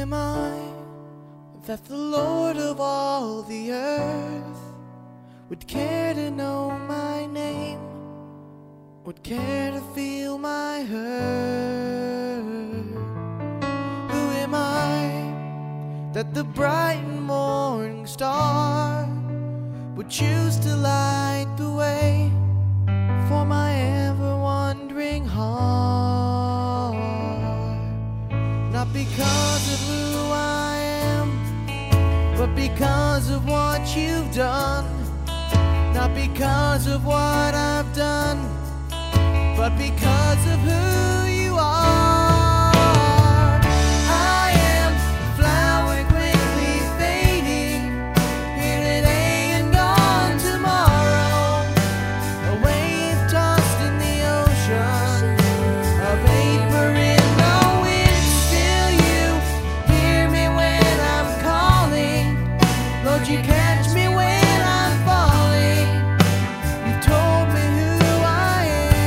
am I that the Lord of all the earth would care to know my name, would care to feel my hurt? Who am I that the bright morning star would choose to light the way for my ever-wandering heart? Not because of who I am, but because of what you've done. Not because of what I've done, but because of who you are. I am a flower quickly fading, here today and gone tomorrow. A wave tossed in the ocean, a vapor in the wind. Still you hear me when I'm calling. Lord, you catch me when I'm falling. You told me who I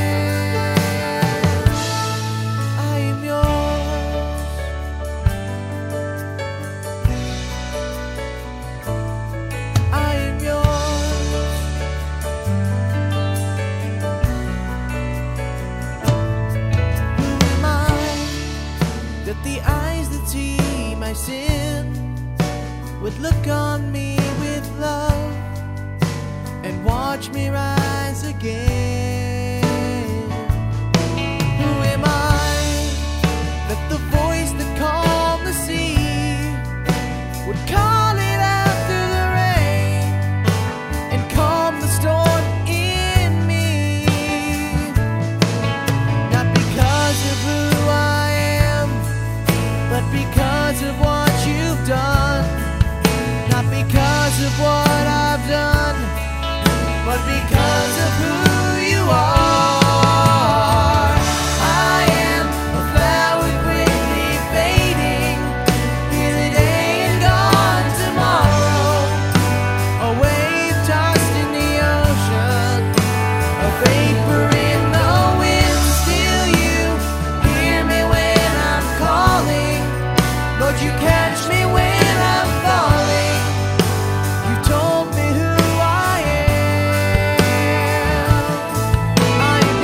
am. I am yours. I am yours. Who am I that the eyes that see my sin would look on me with love and watch me rise again? Who am I that the voice that calmed the sea would call it out through the rain and calm the storm in me? Not because of who I am, but because of what you've done. Not because of what I've done, but because of who you are. I am a flower quickly fading, here today and gone tomorrow. A wave tossed in the ocean, a vapor in the wind. Still you hear me when I'm calling. Lord, you catch me when I'm falling. You told me who I am. I am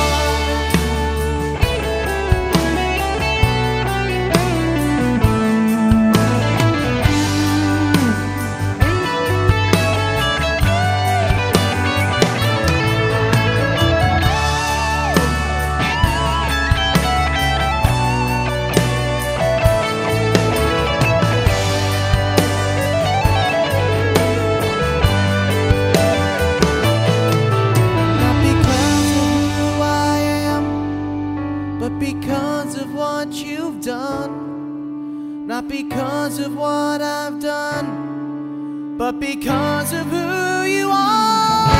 because of what you've done, not because of what I've done, but because of who you are.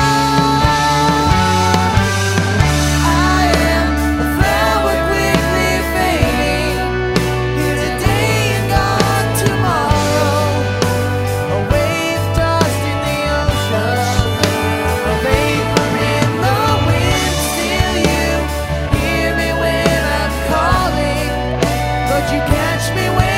I am a flower quickly fading, here today and gone tomorrow. A wave tossed in the ocean, a vapor in the wind. Still you hear me when I'm calling. But you catch me when